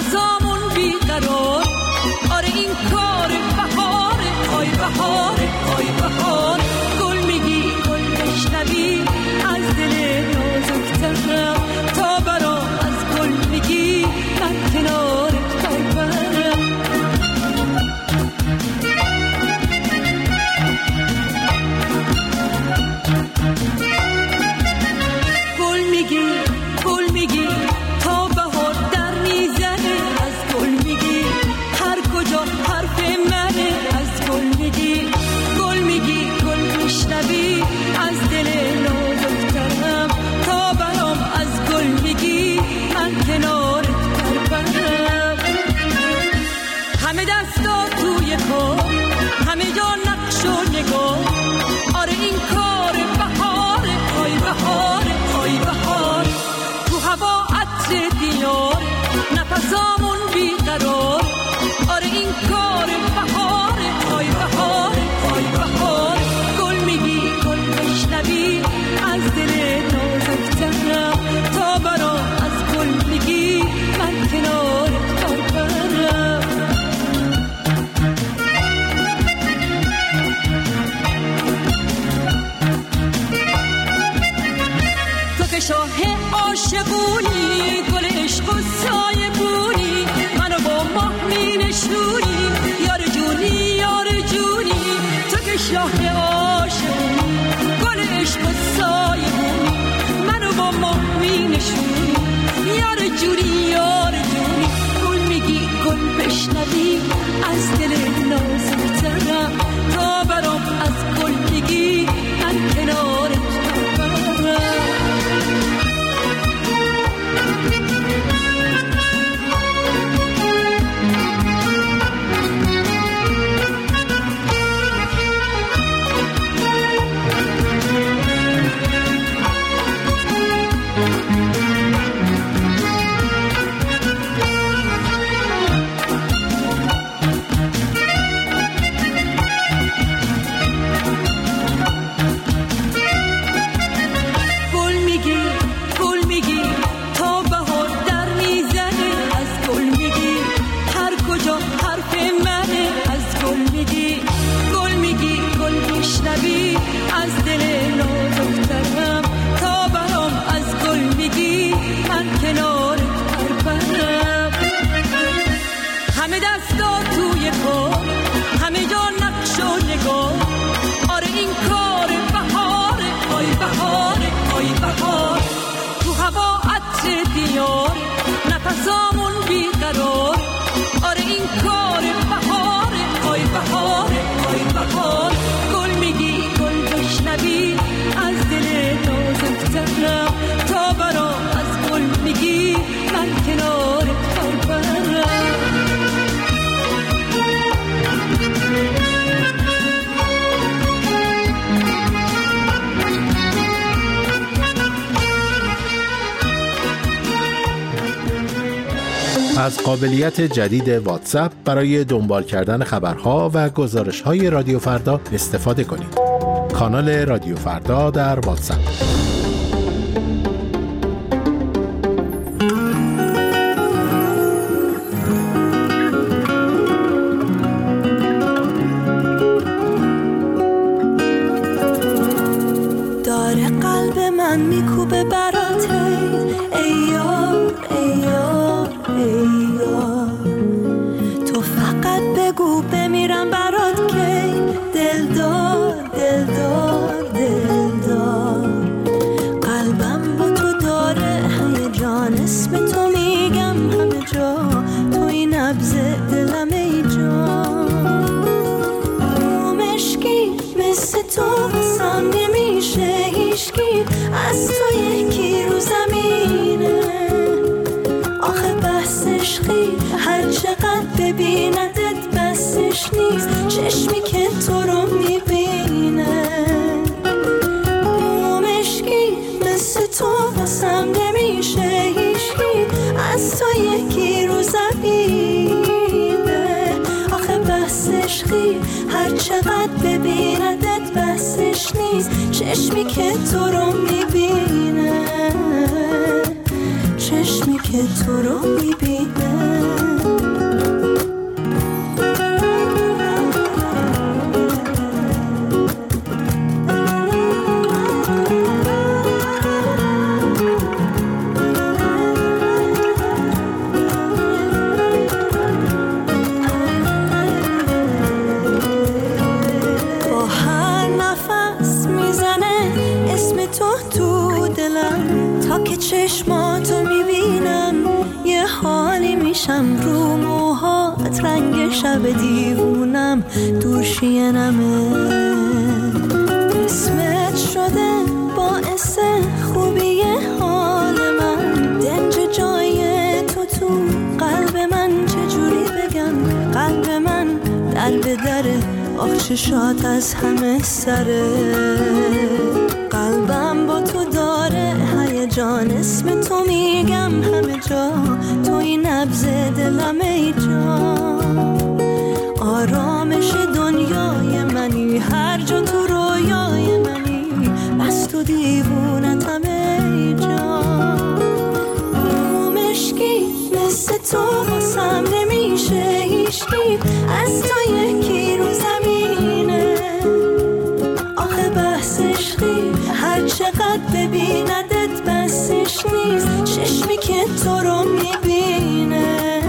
نفسامون بیقرار. آره این کار بهاره، آی بهاره، آی بهاره. گل میگی گل بشنوی از دل نازکترم، تا برام از گل میگی من کنارت برم. گل میگی تا بهار در میزنه، از گل میگی هر کجا حرف منه، از گل میگی گل میشنوی از دل نازکترم، تا برام از گل میگی من کنارت برم. همه دستا توی کار، همه جا نقش و نگاه. آره این کار بهاره، آی بهاره، آی بهاره. تو هوا عطر دیار، نفسامون بیقرار. آره این کار بهاره، آی بهاره، آی بهاره. گل میگی گل بشنوی از دل نازکترم، تا برام از گل میگی من کنارت برم. تو که شاه عاشقونی، گل عشق و سایه بونی، منو با ماه می نشونی، یار جونی یار جونی. تو که شاه عاشقونی، گل عشق و سایه بونی، منو با ماه می نشونی، یار جونی یار جونی. گل میگی گل بشنوی از دل نازکترم، تا برام از گل میگی من کنارت برم. نفسامون بیقرار. آره این کار بهاره، آی بهاره، آی بهاره. گل میگی گل بشنوی از دل نازکترم، تا برام از گل میگی من کنارت برم. از قابلیت جدید واتساپ برای دنبال کردن خبرها و گزارش‌های رادیو فردا استفاده کنید. کانال رادیو فردا در واتساپ. داره قلب من میکوبه براته، ای یار ای یار ای یار. تو فقط بگو بمیرم برات کی، دلدار دلدار دلدار. قلبم با تو داره هیجان، اسم تو میگم همه جا، توی نبض دلم ای جان. مشکی مثل تو واسم نمیشه هیچکی، از تو یکی رو زمینه. آخه بس عشقی هر چقدر ببیندت بسش نیست، چشمی که تو رو میبینه. مشکی مثل تو واسم نمیشه هیچکی، از تو یکی رو زمینه. آخه بس عشقی هر چقدر ببیندت بسش نیست، چشمی که تو رو میبینه. چشمی که تو رو میبینه. چشماتو میبینم یه حالی میشم، رو موهات رنگ شب دیوونم دور شینمه. اسمت شده باعث خوبی حال من، دنج جای تو قلب من چجوری بگم. قلب من در به دره، آخ چشات از همه سره. قلبم با تو داره هیجان، اسم تو میگم همه جا، توی نبض دلم ای جان. آرامش دنیای منی، هر جا تو رویای منی، بس تو دیوونتم ای جان. مشکی مثل تو واسم نمیشه هیچکی، از تو یکی رو زمینه. آخه بحث عشقی هر چقدر ببیندت بسش نیست، چشمی که تو رو میبینه.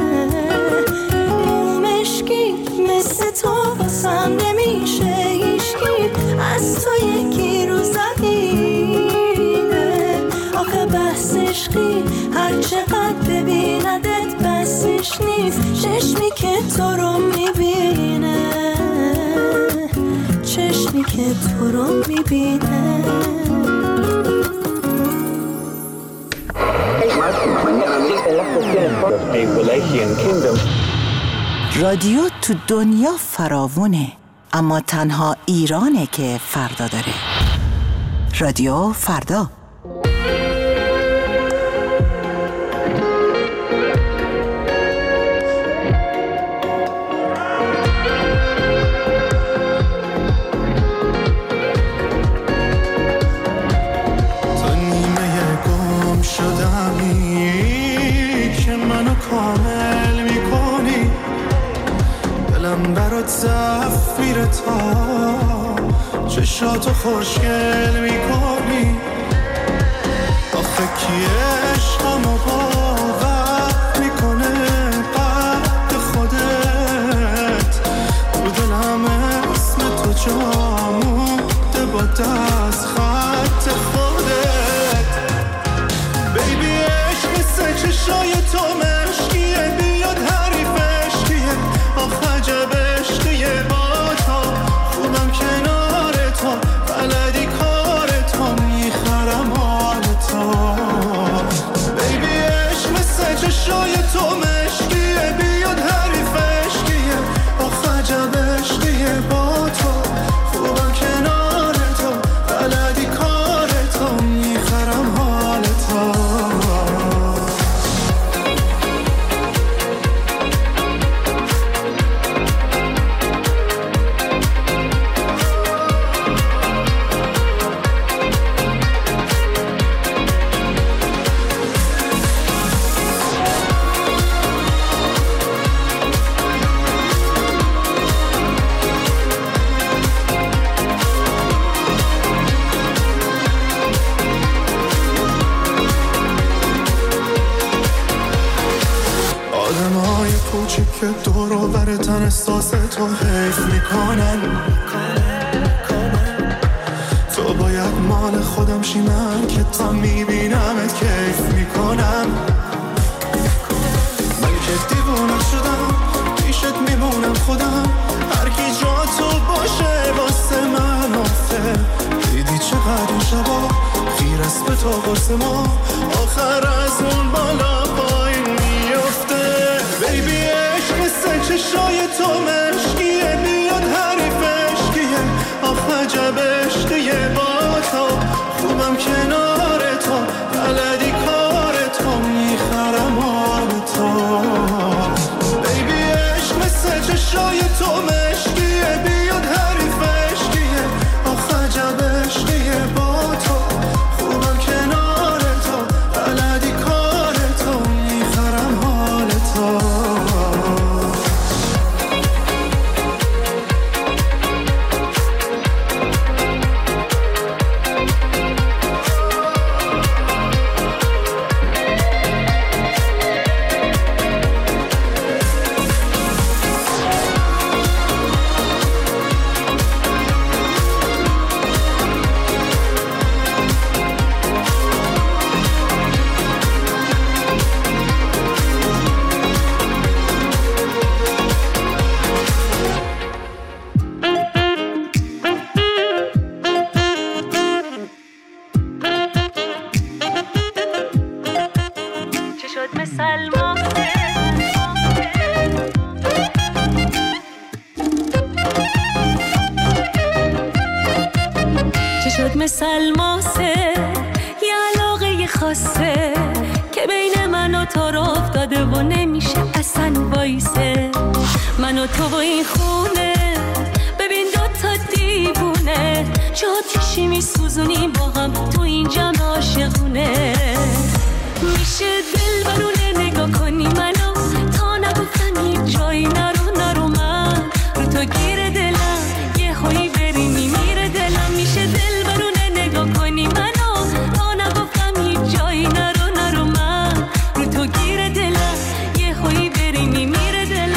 مشکی مثل تو واسم نمیشه هیچکی، از تو یکی رو زمینه. آخه بحث عشقی هر چقدر ببیندت بسش نیست، چشمی که تو رو میبینه. چشمی که تو رو میبینه. رادیو تو دنیا فراوونه، اما تنها ایرانه که فردا داره. رادیو فردا. زفیر تا چشاتو خوشگل میکنی، آخه کی عشقمو باور میکنه قد خودت. تو دلم اسم تو جا مونده با دست خط خودت. بیبی عشق مثل چشای تو مشکیه، بیاد حریفش کیه، آخه عجبه با تو خوبم کنار تو، بلدی کار تو، میخرم حال تو. بیبی عشق مثل چشای تو مشکیه، بیاد حریفش کیه، آخه عجب عشقیه با تو خوبم کنار تو، بلدی کار تو، میخرم حال تو. که دور و برتن احساس تو حیف میکنن. تو باید مال خودم شی، من که تا میبینمت کیف میکنم. من که دیوونه شدم پیشت میمونم خودم، هر کی جا تو باشه واسه من آفه. دیدی چقدر این شبا خیر است به تو قرص ما، آخر از اون بالا پایین میفته. بیبی عشق مثل چشای تو مشکیه، بیاد حریفش کیه، آخ عجب عشقیه با تو، خوبم کنار تو، بلدی کار تو، میخرم حال تو. بیبی عشق مثل چشای تو مشکیه، بیاد حریفش کیه، آخ عجب عشقیه با تو، خوبم کنار تو، بلدی کار الماسه، یه علاقه خاصه که بین من و تو را افتاده و نمیشه اصلا وایسه. من و تو و این خونه، ببین دوتا دیوونه، چه آتیشی میسوزونیم با هم تو این جمع عاشقونه. میشه دل برونه نگاه کنی منو، تا نگفتم هیچ جایی نرو من رو تو گیر دلم، یه هایی بری میمیره دلم. میشه دل برونه نگاه کنی منو، تا نگفتم هیچ جایی نرو من رو تو گیر دلم، یه هایی بری میمیره دلم.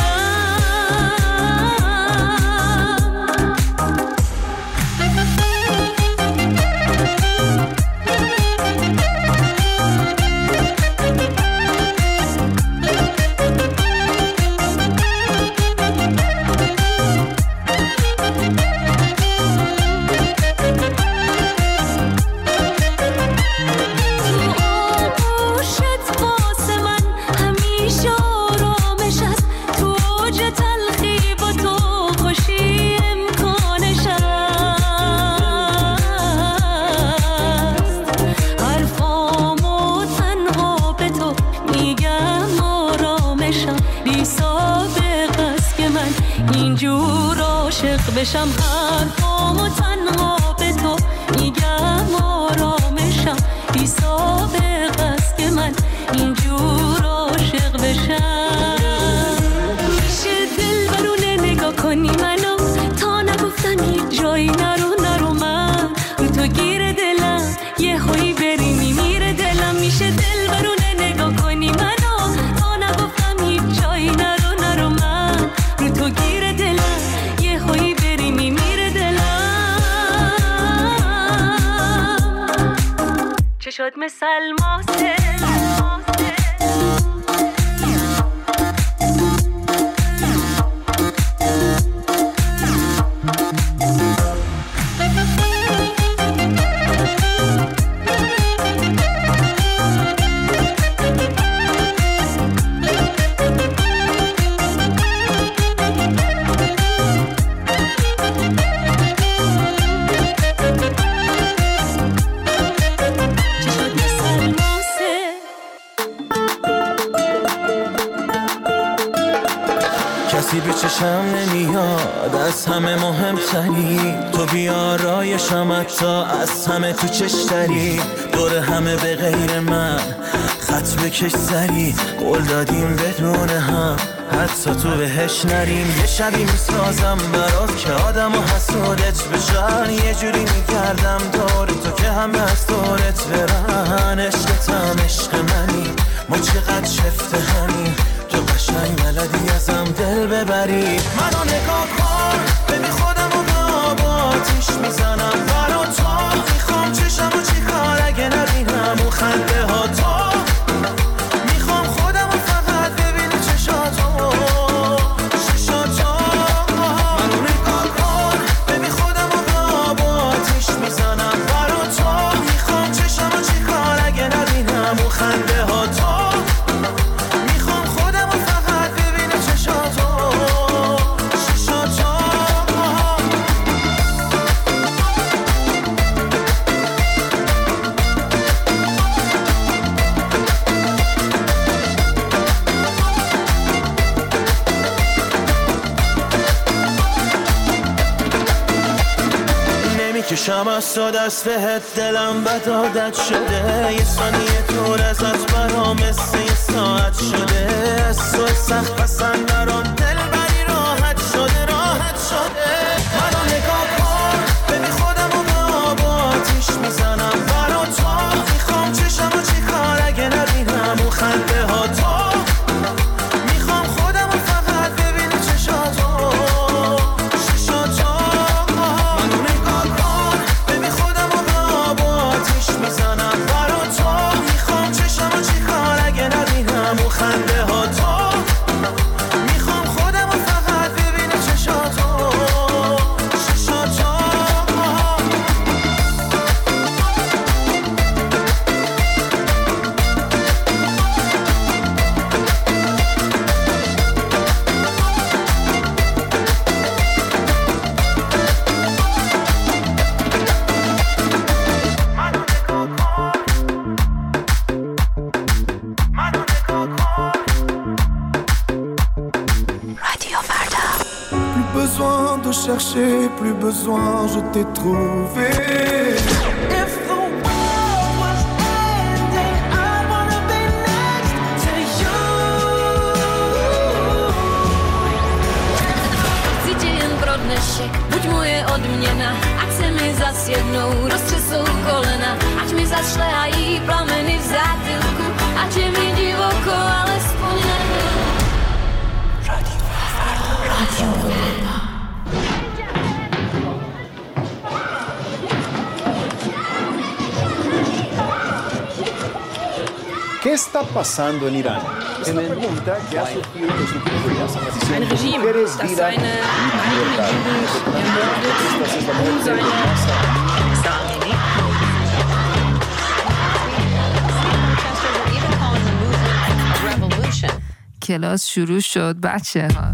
بشم حرفامو تنها به تو میگم آرامشم، بی سابق است که من اینجور عاشق بشم. میشه دل برونه نگاه کنی منو، تا نگفتم هیچ جایی نرو من رو تو گیر دلم، یه هایی بری میمیره دلم. میشه دل برونه نگاه کنی منو، تا نگفتم هیچ جایی نرو من رو تو گیر دلم، یه هایی بری میمیره دلم. چه شد مثل الماسه، به چشم نمیاد از همه مهمتری، تو بیارایشم حتی از همه تو چشتری. دور همه به غیر من خط بکش سری، قول دادیم بدون هم حتی تو بهش نریم. یه شبی میسازم برات که آدم و حسودت بشن، یه جوری میگردم دور تو که همه از دورت برن. عشقتم عشق منی، ما چقدر شفته همین، تو قشنگ بلدی ازم دل ببری. منو نگاه کن ببین خودم رو به آب آتیش میزنم برا تو، میخوام چشم و چی کار اگه نبینم اون خنده ها تو، میخوام خودم رو فقط ببینی چشاتو. منو نگاه کن ببین خودم رو به آب آتیش میزنم برا تو، میخوام چشم و چی کار اگه نبینم اون خنده ها تو. کشم از تو دست بهت، دلم بد عادت شده، یه ثانیه دور ازت برام مثل یه ساعت شده. از تو سخت پسند برام دل بری راحت شده. منو نگاه کن ببین خودم رو به آب آتیش میزنم برا تو، میخوام چشم و چی کار اگه نبینم اون خنده ها تو، میخوام خودم رو فقط ببینی چشاتو. خنده ها تو، میخوام besoin de chercher, plus besoin, je t'ai trouvé. If the world was ending, I wanna be next to you. Cítim pro dnešek, buď moje odměna, ať se mi zas jednou roztřesou kolena, ať mi zašlehají plameny v zátylku, ať je mi divoko, alespoň nebyl. Radio Farda. ¿Qué está pasando en Irán? Es una pregunta que ha surgido en los últimos días. Ein Regime, das seine eigenen Juden ermordet, seine کلاس شروع شد بچه ها.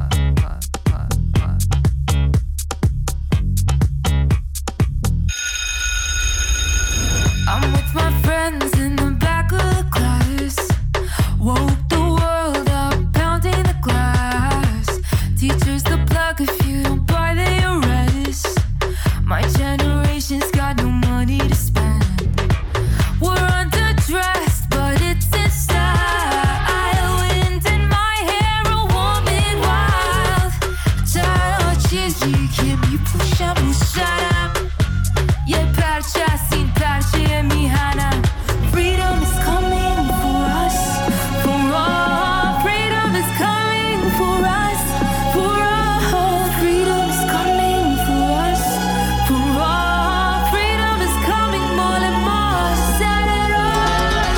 I'm with my friends in the back of the class. Woke the world up, pounding the glass. Teachers the plug if you don't buy the arrest. My generation's got no money to spend. We're underdressed, but it's inside. Wind in my hair, a woman wild. Touches you, keep me pushing, pushing. Yeah, perchasin, perche mihanam. Freedom is coming for us, for all. Freedom is coming for us, for all. Freedom is coming for us, for all. Freedom is coming more and more. Set it off.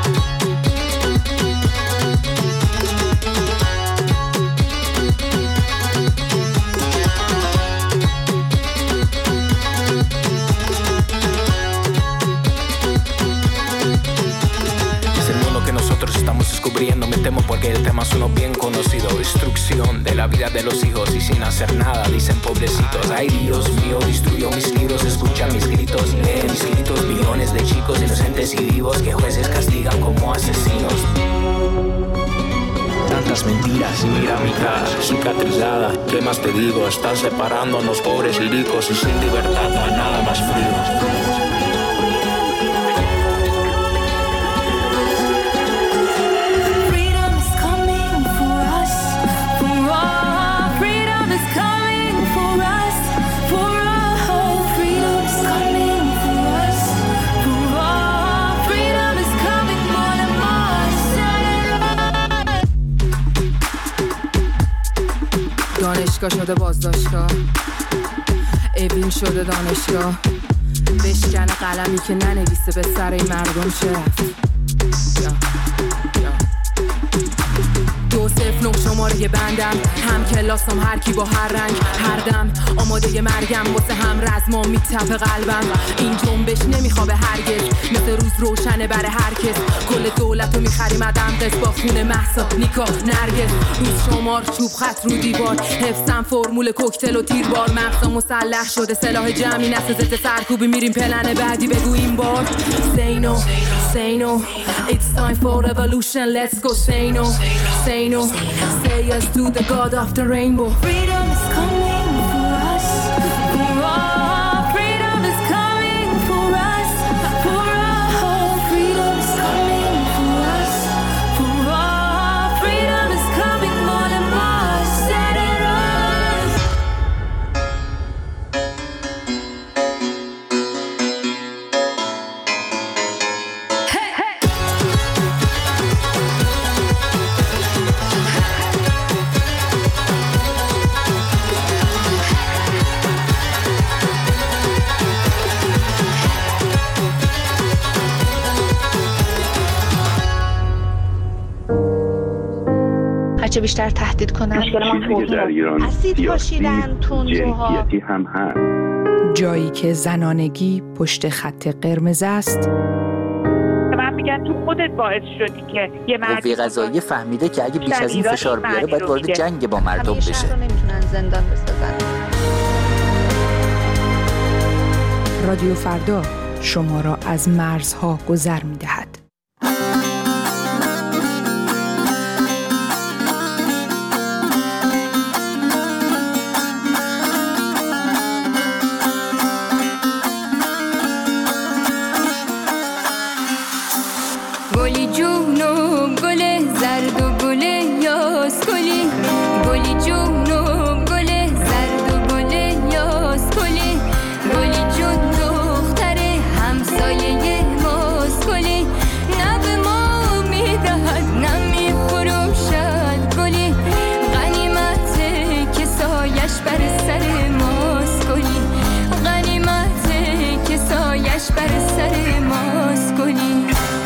Es el mundo que nosotros estamos descubriendo. Me temo porque el tema es uno bien conocido. Destrucción de la vida de los hijos y sin hacer nada dicen pobrecitos. Ay Dios mío, destruyó mis libros, escucha mis gritos, lee mis gritos. Millones de chicos inocentes y vivos que jueces castigan como asesinos. Tantas mentiras y mira mi cara cicatrizada. ¿Qué más te digo? Están separándonos pobres y ricos y sin libertad no hay nada más frío. Freedom is coming for us, for all. Freedom is coming for us, for all. Freedom is coming for us, for all. Freedom is coming more and more. Set it off. دانشگاه شده بازداشتگاه، اوین شده دانشگاه. بشکن قلمی که ننویسه به سر این مردم چه رفت. 209 شماره بندم، هم کلاسم هر کی با هر رنگ هر دم. آماده مرگم واسه هم رزمام میتپه قلبم. این جنبش نمیخوابه هرگز، مثل روز روشنه برای هر کس. کل دولت رو میخریم عدم قصد با خون مهسا نیکا نرگس. روز شمار چوب خط رو دیوار، حفظم فرمول کوکتل و تیربار. مغزم مسلح شده سلاح جمعی، نسل ضد سرکوبی میریم پلن بعدی. بگو این بار say no, say no. It's time for revolution, let's go say no, say no. Say yes to the God of the rainbow. Freedom is coming for us, for all. Freedom is coming for us, for all. Freedom is coming for us, for all. Freedom is coming more and more. Set it off. Hey, hey. هرچه بیشتر تهدید کنن چیزی در ایران اسید پاشیدن تندروها جنسیتی هم هست. جایی که زنانگی پشت خط قرمز است. من میگن تو خودت باعث شدی که یه قوه قضاییه فهمیده که اگه بیش از این فشار بیاره باید وارد جنگ با مردم بشه. شهر رو نمیتونن زندان بسازن. رادیو فردا شما را از مرزها گذر می‌دهد. گلی جونم گله زرد و گله یاس گلی گلی جون دختره همسایه ماست گلی نه به ما میدهد نه میفروشد گلی غنیمته که سایش بر سر ماست گلی غنیمته که سایش بر سر ماست گلی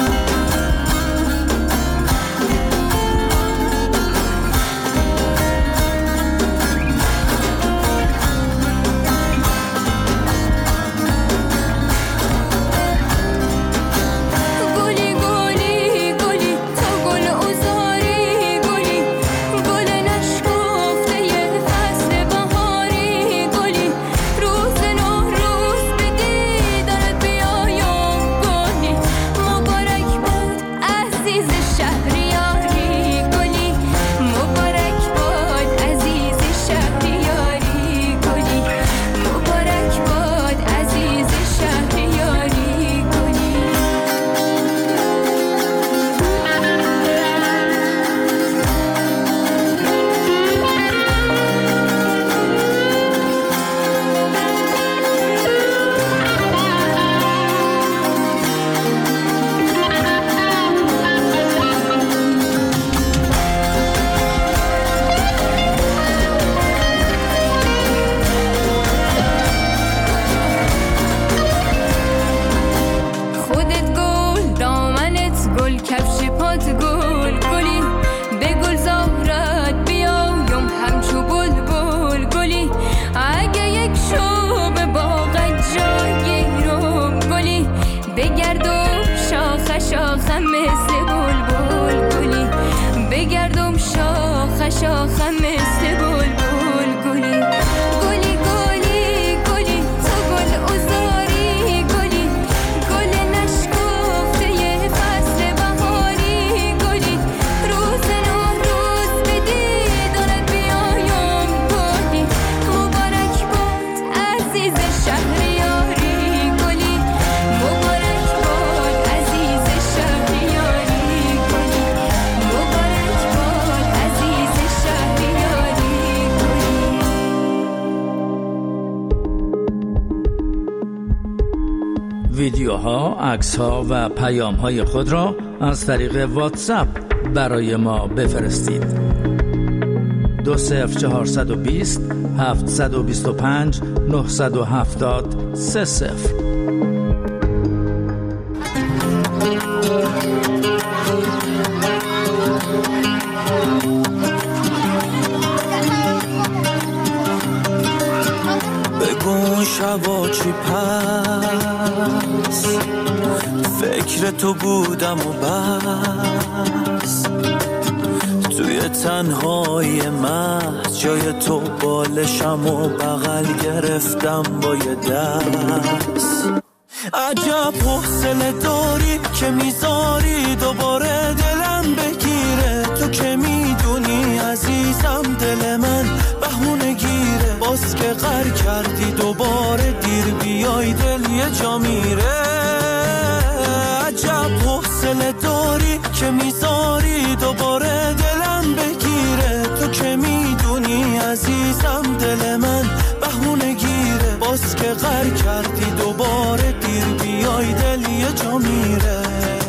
ویدیوها، عکس‌ها و پیام‌های خود را از طریق واتساپ برای ما بفرستید. 20420 725 970 30. بگو شبا چی پس فکر تو بودم و بس توی تنهای محض جای تو بالشم و بغل گرفتم با یه دست. عجب حوصله داری که میذاری دوباره دلم بگیره، تو که میدونی عزیزم دل من بهونه گیره، باز که غر کردی دوباره دیر بیای دل یه جا میره. عجب حوصله داری که میذاری دوباره دلم بگیره، تو که میدونی عزیزم دل من بهونه گیره، باز که غر کردی دوباره دیر بیای دل یه جا میره.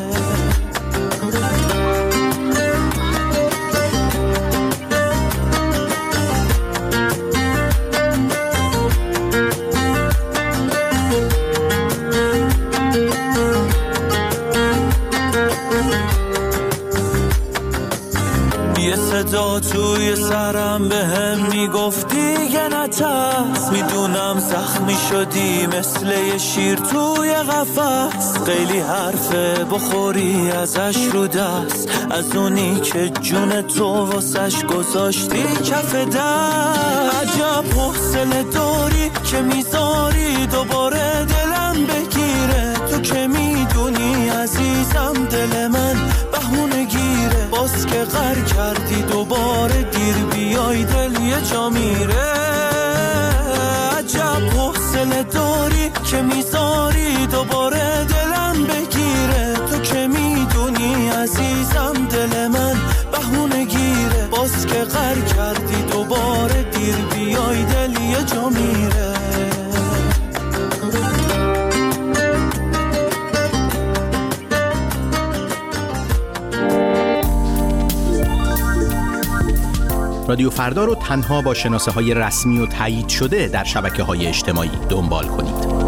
صدا توی سرم به هم میگفتی یه نترس، میدونم زخمی شدی مثل یه شیر توی قفس، خیلی حرفه بخوری ازش رو دست، از اونی که جون تو واسش گذاشتی کف دست. عجب حوصله داری که میذاری دوباره دلم بگیره، تو که میدونی عزیزم دل من بهونه گیره، باز که غر کردی دوباره دیر بیای دل یه جا میره. عجب حوصله داری که میذاری دوباره دلم بگیره، تو که میدونی عزیزم دل من بهونه گیره، باز که غر کردی دوباره دیر بیای دل یه جا میره. رادیو فردا رو تنها با شناسه‌های رسمی و تایید شده در شبکه‌های اجتماعی دنبال کنید.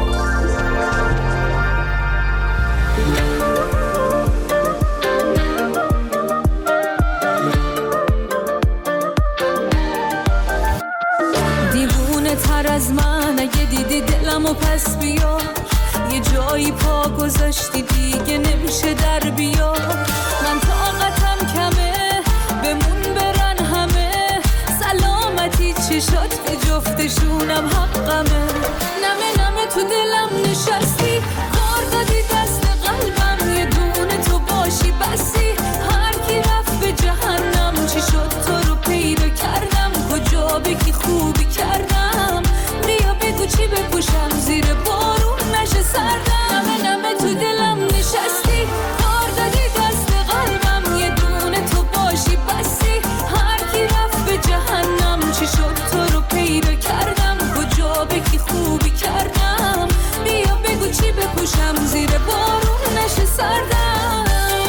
دیوونه تر از من اگه دیدی دلمو پس بیار، یه جایی پا گذاشتی دیگه نمیشه در بیار. من طاقتم کمه بمون برن همه، سلامتی چشات به جفتشونم حقمه. نمه نمه تو دلم نشستی، کار دادی دست قلبم، یه دونه تو باشی بسی. هر کی رفت به جهنم، چی شد تو رو پیدا کردم، کجا بگی خوبی کردم. بیا بگو چی بپوشم زیر بارون نشه سردم. نمه نمه تو دلم نشستی، کار دادی دست قلبم، یه دونه تو باشی بسی. هر کی رفت به جهنم، چی شد تو رو پیدا کردم، کجا بگی خوبی کردم. بیا بگو چی بپوشم زیر بارون نشه سردم.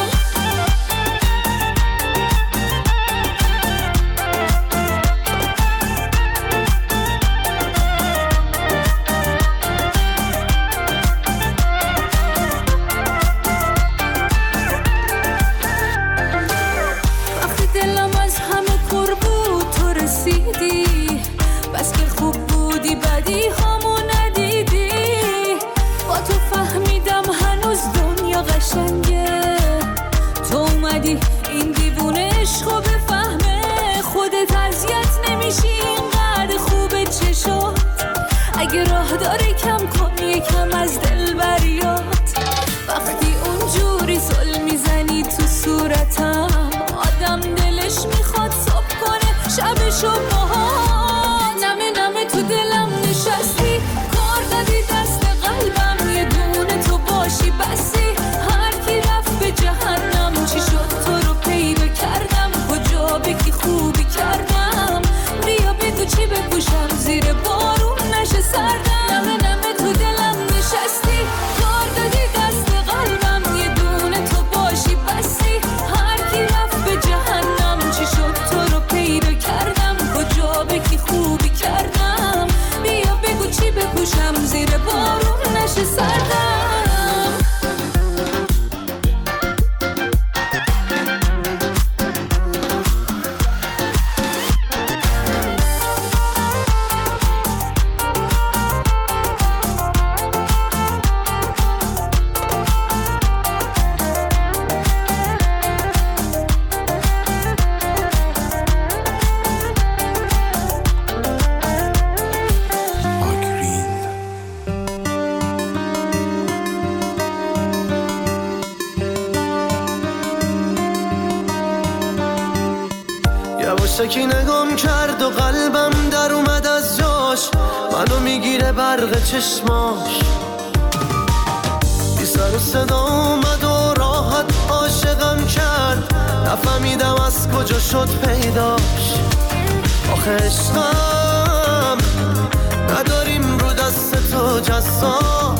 بس که خوب بودی بدی همو ندیدی، با تو فهمیدم هنوز دنیا قشنگه. تو اومدی این دیوونه عشقو بفهمه، خودت اذیت نمیشی اینقدر خوبه چشات. اگه راه داره کم کن یکم از دل بریات. وقتی اونجوری زل میزنی تو صورتم، آدم دلش میخواد صبح کنه شبشو باهات. نمه نمه تو دلم نشستی، کار دادی دست قلبم، یه دونه تو باشی بسی. هر کی رفت به جهنم، چی شد تو رو پیدا کردم، کجا بگی خوبی کردم. بیا بگو چی بپوشم زیر بارون نشه سردم. نمه نمه تو دلم نشستی، کار دادی دست قلبم، یه دونه تو باشی بسی. هر کی رفت به جهنم، چی شد تو رو پیدا کردم، کجا بگی خوبی کردم. بیا بگو چی بپوشم زیر بارون نشه سردم. یکی نگام کرد و قلبم در اومد از جاش، منو میگیره برق چشماش. بی سر و صدا اومد و راحت عاشقم کرد، نفهمیدم از کجا شد پیداش. آخه عشقم نداریم رو دست تو جزا،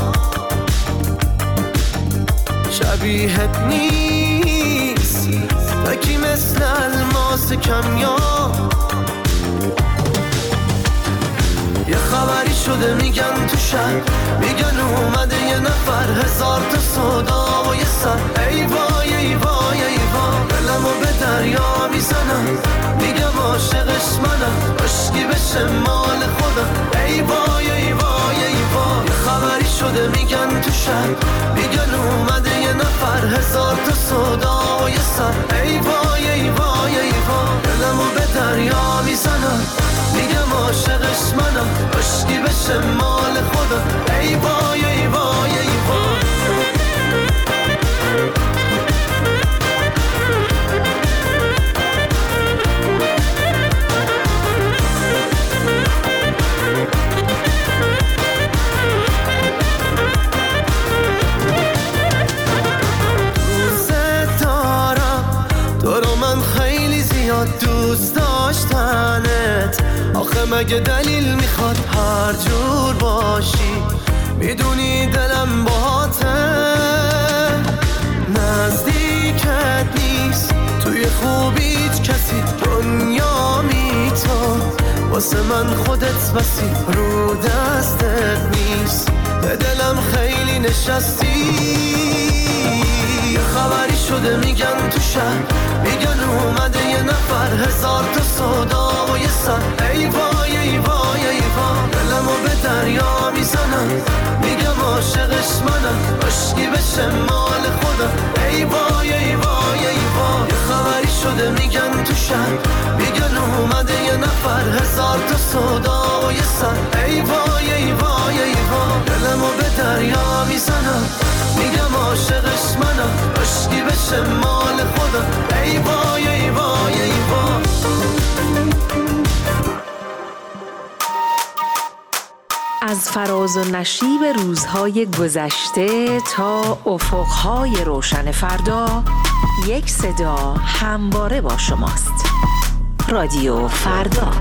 شبیهت نیست تکی مثل الماس کمیاب. یه خبری شده میگن تو شهر، میگن اومده یه نفر، هزار تا صدا و یه سر. ای وای ای وای ای وای، دلمو به دریا میزنم، میگم عاشقش منم، عشقی بشه مال خودم. ای وای ای وای ای وای، یه خبری شده میگن تو شهر، میگن اومده یه نفر، هزار تا صدا و یه سر. ای وای ای وای ای وای، دلمو به دریا میزنم، میگم عاشقش منم، عشقی بشه مال خودم. ای وای ای وای ای وای. دوست دارم تو رو، من خیلی زیاد دوست دارم. آخه مگه دلیل میخواد هر جور باشی؟ میدونی دلم باهاته، نزدیکت نیست توی خوبیت کسی، دنیا میتون واسه من خودت بسی، رو دستت نیست به دلم خیلی نشستی. یه خبری شده میگن تو شهر، میگن اومده یه نفر، هزار تا صدا و یه سر، ای وای ای وای ای وای، دلمو به دریا میزنم، میگم عاشقش منم، عشقی بشه مال خودم، ای وای ای وای ای وای. یه خبری شده میگن تو شهر، میگن اومده یه نفر، هزار تا صدا و یه سر، ای وای ای وای ای وای، دلمو به دریا میزنم، میگم عاشقش منم، عشقی بشه مال خودم، ای وای ای وای ای وای. از فراز و نشیب روزهای گذشته تا افقهای روشن فردا، یک صدا همواره با شماست. رادیو فردا.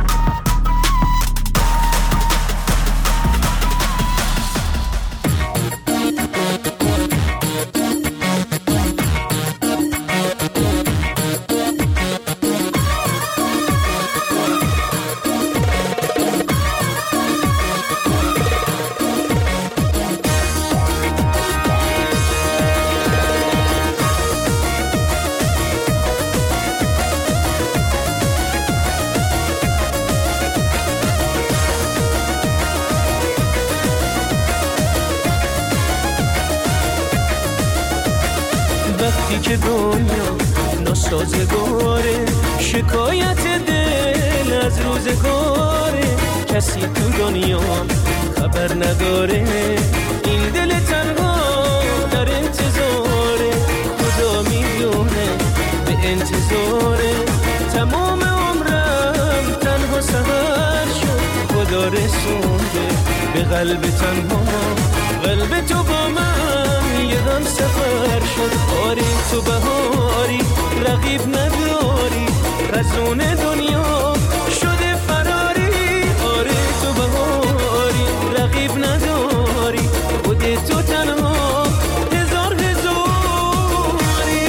که دنیا ناسازگاره، شکایت دل از روزگاره، کسی تو دنیا خبر نداره، این دل تنها در انتظاره، خدا میدونه به انتظاره، تمام عمرم تنها سهر شد، خدا رسونده به قلب تنها، قلب تو با من یه هم سفر شد، آری تو بهاری رقیب نداری، رزون دنیا شده فراری، آری تو بهاری رقیب نداری، خود تو تنها هزار هزاری.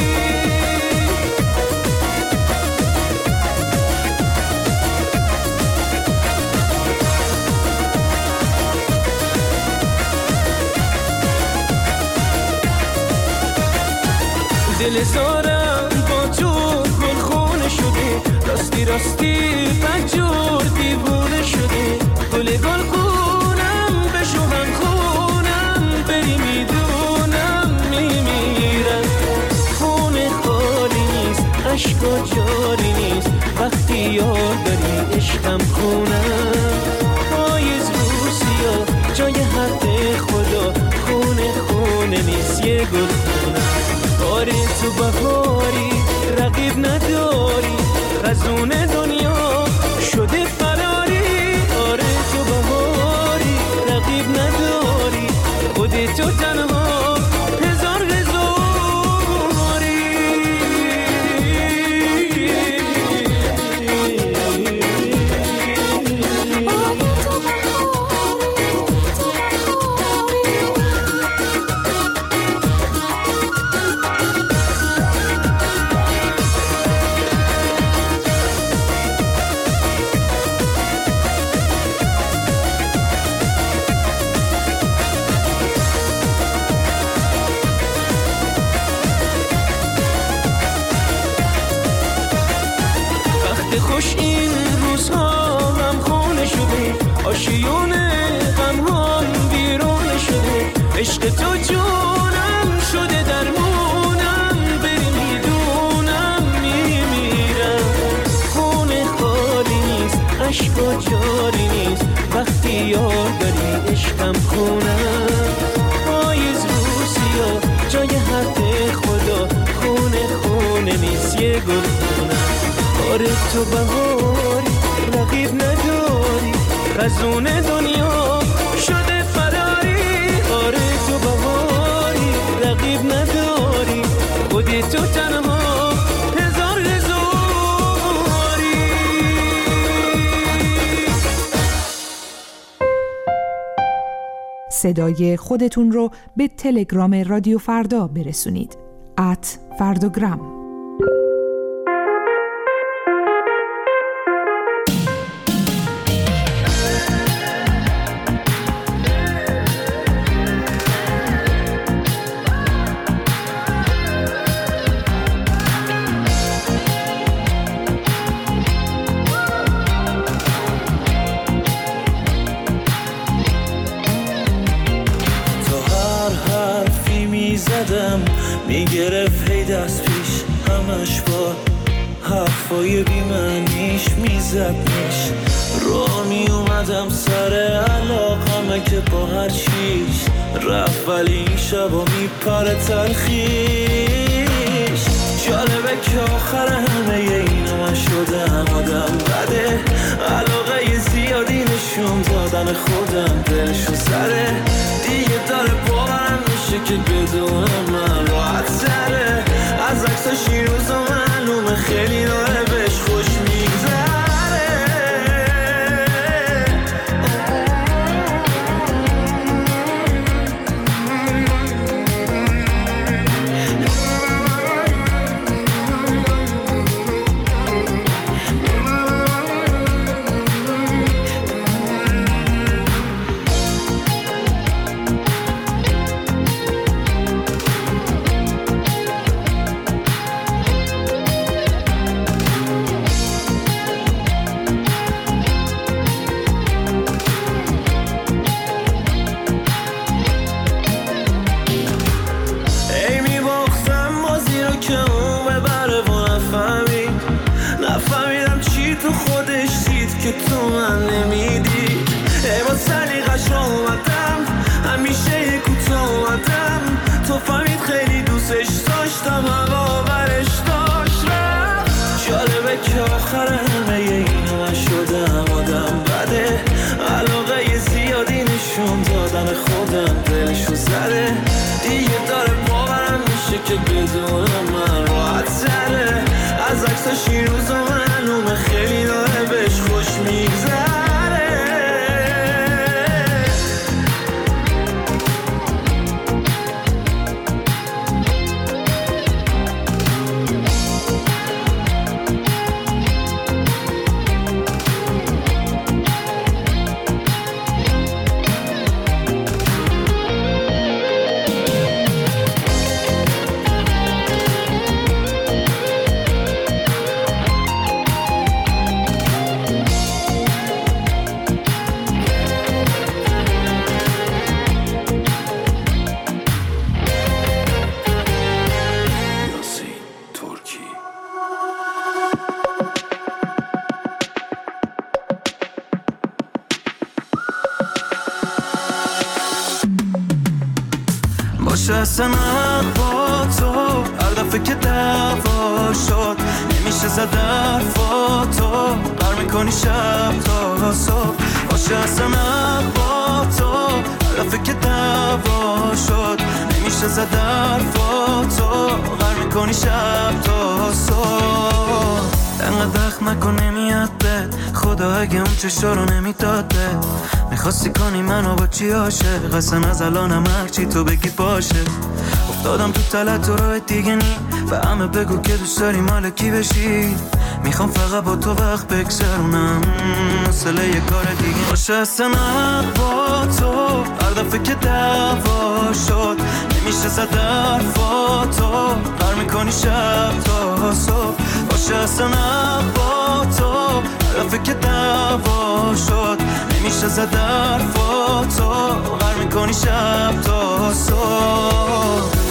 دل زارم با تو گلخونه شده، راستی راستی پنجور دیوونه شده، گل گلخونم بشو هم خونم، بری میدونم میمیرم، خونه خالی نیست عشقا جاری نیست، وقتی یاد داری عشقم خونم، پاییز روسیا جای حق خدا، خونه نیست یه گل خونم، آره تو بهاری رقیب نداری، رزون دنیا شده فراری، آره تو بهاری رقیب نداری، خود تو تنها هزار هزاری. خوش این روزها هم خونه شده، آشیون غم هم بیرون شده، عشق تو جونم شده درمونم، بری میدونم میمیرم، خونه خالی نیست عشقا جاری نیست، وقتی یاد داری عشقم خونم، پاییز روسیا جای حق خدا، خونه نیست یه گل خونم، آره تو بهاری رقیب نداری، رزون دنیا شده فراری، آره تو بهاری رقیب نداری، خود تو تنها هزار هزاری. صدای خودتون رو به تلگرام رادیو فردا برسونید. @فردوگرام. میگرفت هی دست پیش همش با حرفای بیمعنیش میزدنش را میومدم سر علاقمه که با هر چیز رفت ولی این شبا میپره تلخیش جالبه که آخر همه اینا من شدم آدم بده علاقه زیادی نشون دادن خودم دلشو سره دیگه داره باورم میشه که بدونم من راحت سره از عکساش این روزا معلومه خیلی داره بهش خوش میگذره اصلا با تو هر دفعه که دعوا شد نمیشه زد حرفاتو بر میکنی شب تا صبح باشه اصلا با تو هر دفعه که دعوا شد نمیشه زد حرفاتو بر میکنی شب تا صبح انقدر دخم نکن نمیاد بد خدا اگه اون چشا رو نمیداد بد میخواستی کنی منو با چی عاشق اصلا از الانم هرچی تو بگی باشه افتادم تو تلت تو راه دیگه نی و همه بگو که دوست داری مال کی بشی میخوام فقط با تو وقت بگذرونم مسئله یه کار دیگه باشه اصلا با تو هر دفعه که دعوا شد نمیشه زد حرفاتو بر میکنی شب تا صبح باشه اصلا با تو هر دفعه که دعوا شد نمیشه زد حرفاتو بر میکنی شب تا صبح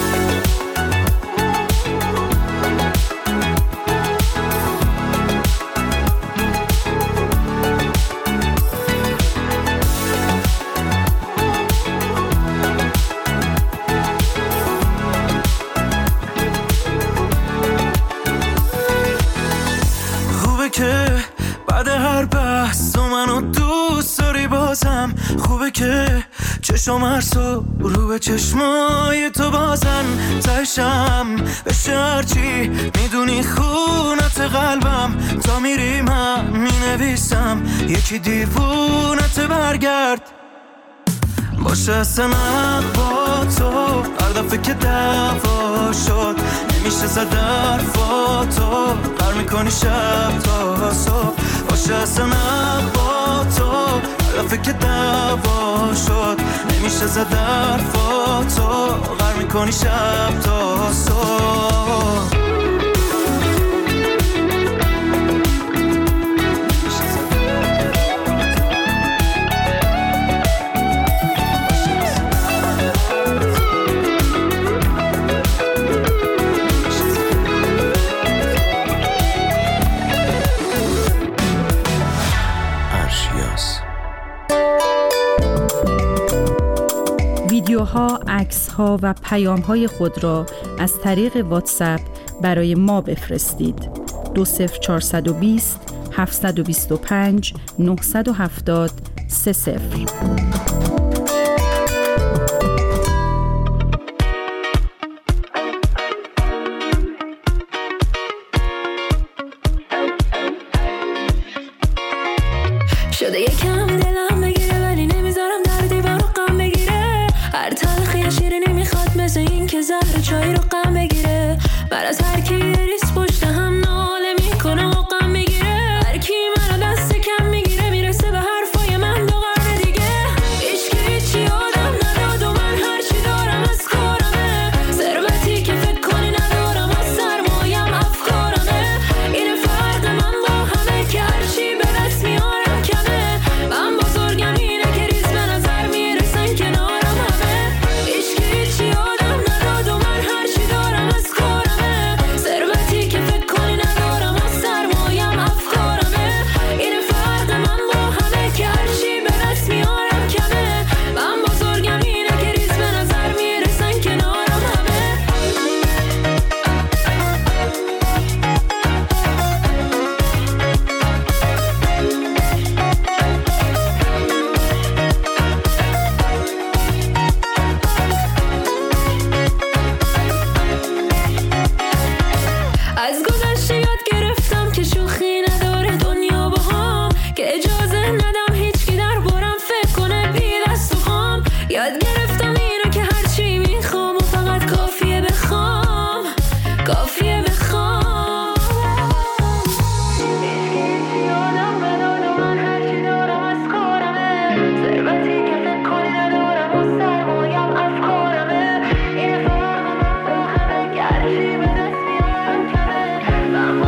بعد هر بحث تو منو دوست داری بازم خوبه که چشم هر صبح رو به چشمای تو بازن تشم بشه هرچی میدونی خونت قلبم تا میری من مینویسم یکی دیوونت برگرد باشه اصلا با تو. هر دفعه که دعوا شد نمیشه زد حرفاتو، قر میکنی شب تا صبح. باشه اصلا با تو. هر دفعه که دعوا شد نمیشه زد حرفاتو، قر میکنی شب تا صبح. ویدیوها، عکس‌ها و پیام‌های خود را از طریق واتساپ برای ما بفرستید. 20420 725 970 30. شده یکم دلم بگیره ولی نمیذارم در دیوار غم بگیره. هر تلخی شیرینی میخواد مثل این که زهر چای رو غم بگیره. بر از هر کی ریس پشت هم ناله میکنه و غم میگیره. هر کی منو دست کم میگیره میرسه به حرفای من دو قرن دیگه. هیچکی هیچی آدم نداد و من هرچی دارم از کارمه. ثروتی که فکر کنی ندارم از سرمایم افکارمه. این فرق من با همه که هرچی به دست میارم کمه. من بزرگم اینه که ریز به نظر میرسن کنارم همه. هیچکی هیچی آدم نداد و من هرچی دارم از کارمه. ثروتی که فکر کنی ندارم از سرمایم افکارمه. این فرق من با همه که هرچی به دست میارم کمه. من بزرگم اینه که ریز به نظر میرسن کنارم همه. از گذشته یاد گرفتم که شوخی نداره دنیا با هم. که اجازه ندم هیچکی در بارم فکر کنه بی دست و خام. یاد گرفتم اینو که هرچی میخوام و فقط کافیه بخوام. کافیه بخوام. هیچکی هیچی آدم نداد و من هرچی دارم از کارمه. ثروتی که فکر کنی ندارم و سرمایم افکارمه. این فرق من با همه که هرچی به دست میارم کمه. من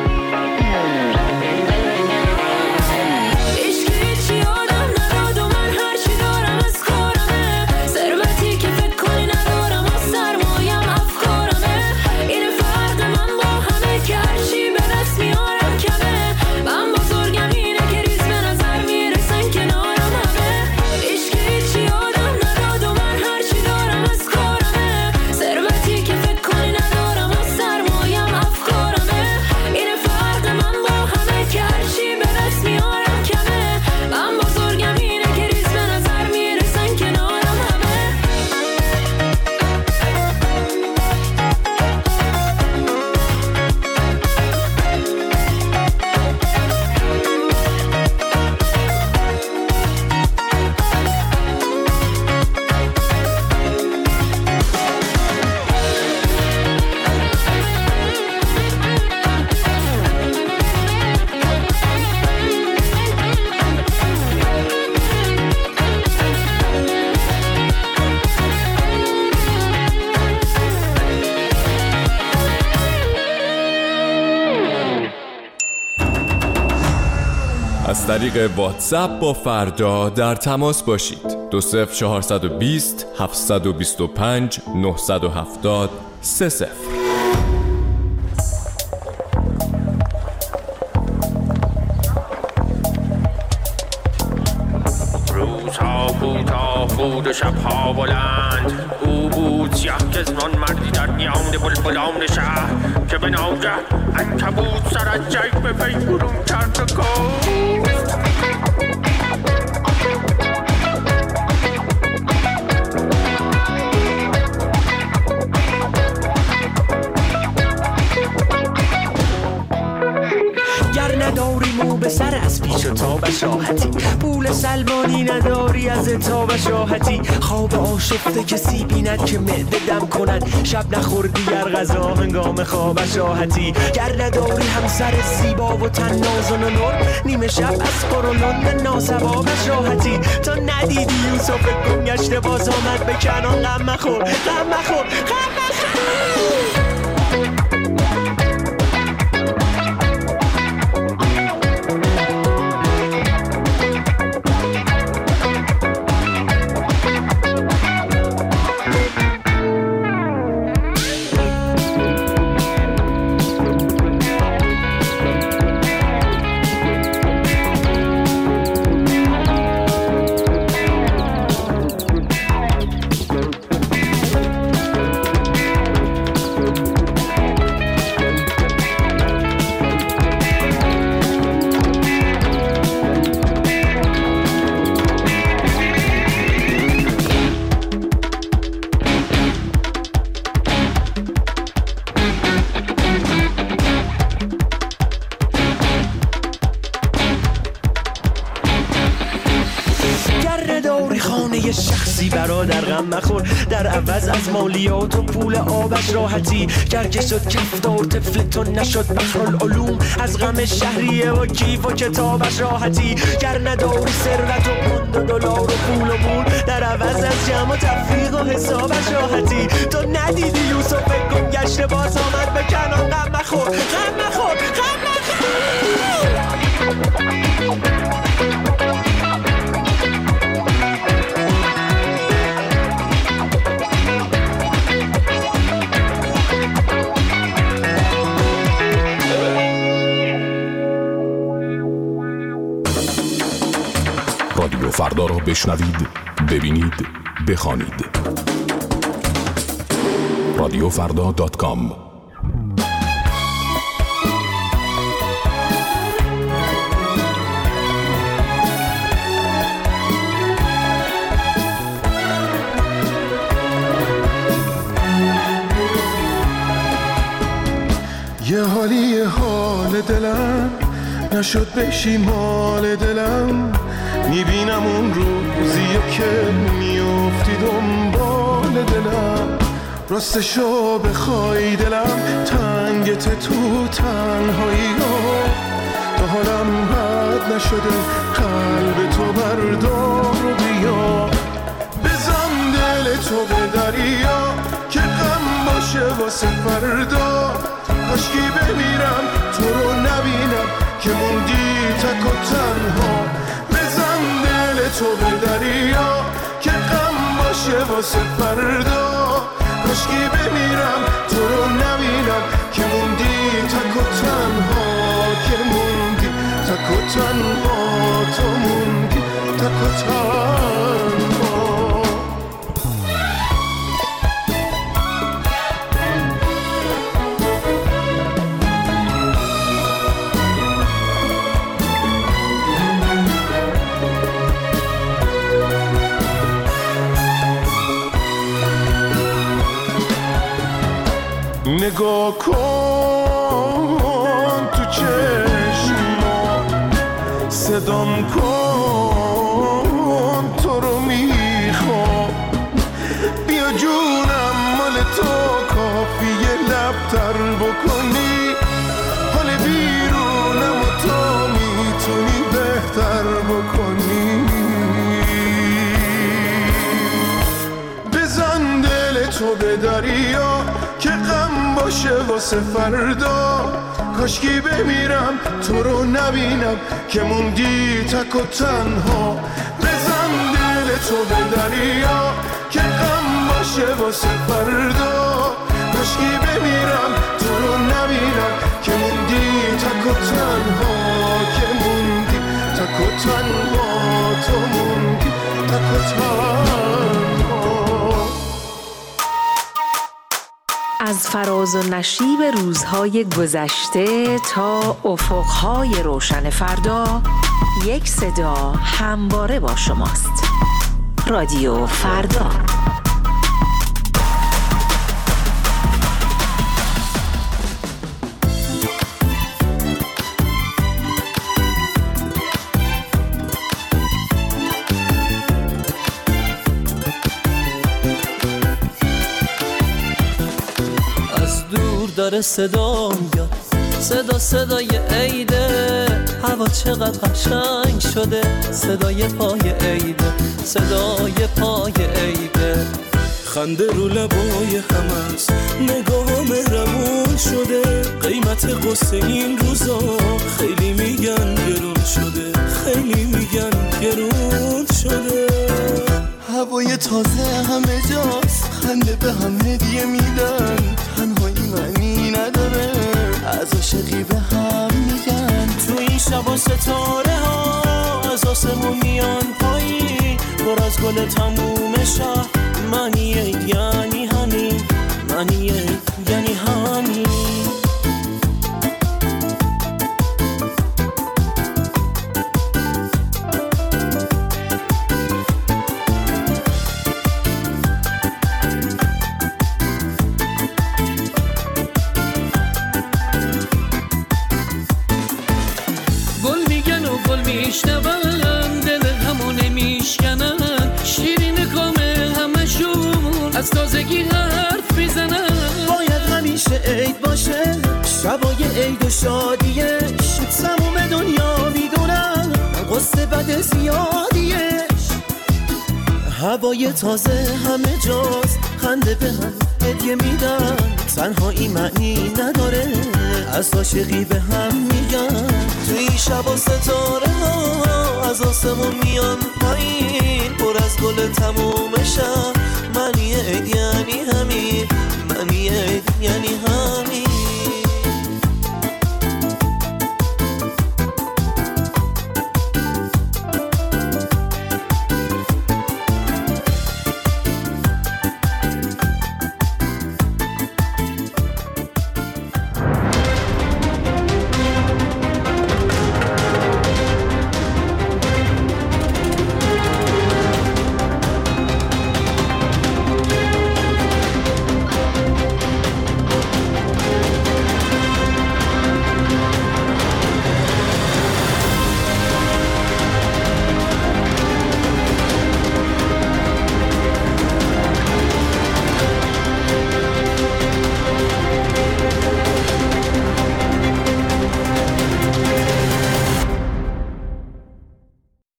هیچکی هیچی آدم نداد و من هرچی دارم از کارمه. ثروتی که فکر کنی ندارم و سرمایم افکارمه. این فرق من با همه که هرچی به دست میارم کمه. من بزرگم اینه که ریز به نظر میرسن کنارم همه. هیچکی هیچی آدم نداد و من هرچی دارم از کارمه. ثروتی که فکر کنی ندارم و سرمایم افکارمه. این فرق من با همه که هرچی به دست میارم کمه. من بزرگم اینه که ریز به نظر میرسن کنارم همه. از طریق واتساپ با فردا در تماس باشید. 20420 725 970 30. روزها کوتاه بود و شبها بلند. او بود سیاه گزنان مردی در میان بلبلان شهر که به ناگه عنکبوت سر از جیب به وی برون کرد و گفت گر نداری مو به سر از پیش و تابش راحتی، پول سلمانی نداری از تابش راحتی، خواب آشفته کسی بیند که معده دم کند، شب نخوردی گر غذا هنگام خوابش راحتی، گر نداری همسر زیبا و تن نازن و نور، نیمه شب از قرولند ناسبابش راحتی، تا ندیدی یوسف گم گشته باز آمد به کنان، غم مخور غم مخور غم مخور. در عوض از مالیات و پول آبش راحتی، گر که شد کفتار طفل تو نشد بحرالعلوم، از غم شهریه و کیف و کتابش راحتی، گر نداری ثروت و پوند و دلار و پول و مول، در عوض از جمع و تفریق و حسابش راحتی، تو ندیدی یوسف گم گشته باز آمد به کنان، غم مخور غم مخور غم مخور. رادیو فردا را بشنوید، ببینید، بخوانید. radiofrda.com. یه حالی حال دلم نشد بشی مال دلم، میبینم اون روزیو که میافتی دنبال دلم، راستشو بخوای دلم تنگت تو تنهایی ها، تا حالم بد نشده قلب تو بردار و بیا، بزن دل تو به دریا که غم باشه واسه فردا، کاشکی بمیرم تو رو نبینم که موندی تک و تنها، بزن دل تو به دریا که غم باشه واسه فردا، کاشکی بمیرم تو رو نبینم که موندی تک و تنها، که موندی تک و تنها، تو موندی تک و تنها. نگاه کن تو چشما، صدام کن تو رو میخوام، بیا جونم مال تو کافیه لبتر بکنی، حال بیرونم و تو میتونی بهتر بکنی، بزن دل تو به دریا که غم باشه واسه فردا، کاشکی بمیرم تو رو نبینم که موندی تک و تنها، بزن دل تو به دریا که غم باشه واسه فردا، کاشکی بمیرم تو رو نبینم که موندی تک و تنها، که موندی تک و تنها، تو موندی تک و تنها. از فراز و نشیب روزهای گذشته تا افقهای روشن فردا، یک صدا همواره با شماست. رادیو فردا. داره صدا میاد، صدا صدای عیده، هوا چقدر قشنگ شده، صدای پای عیده، صدای پای عیده. خنده رو لبای هم است، نگاه مهربون شده، قیمت قصه این روزا خیلی میگن گرون شده، خیلی میگن گرون شده. هوای تازه همه جاست، خنده به هم هدیه میدن، تنهایی معنی نداره، از عاشقی به هم میگن. تو این شبا ستاره ها از آسمون میان پایین، پر از گل تموم شهر، معنی عید یعنی همین، معنی عید یعنی همین. گل میگن و گل میشنون، دل همو نمیشکنن، شیرین کامه همشون از تازگی حرف میزنن. باید همیشه عید باشه، شبای عید و شادیش، تموم دنیا میدونن قصه بد زیادیش. هوای تازه همه جاست، خنده به هم هدیه میدن، تنهایی معنی نداره، از عاشقی به هم میگن. تو این شب و ستاره ها از آسمون میان پایین، پر از گل تموم شب، معنی عید یعنی همین، معنی عید یعنی همین.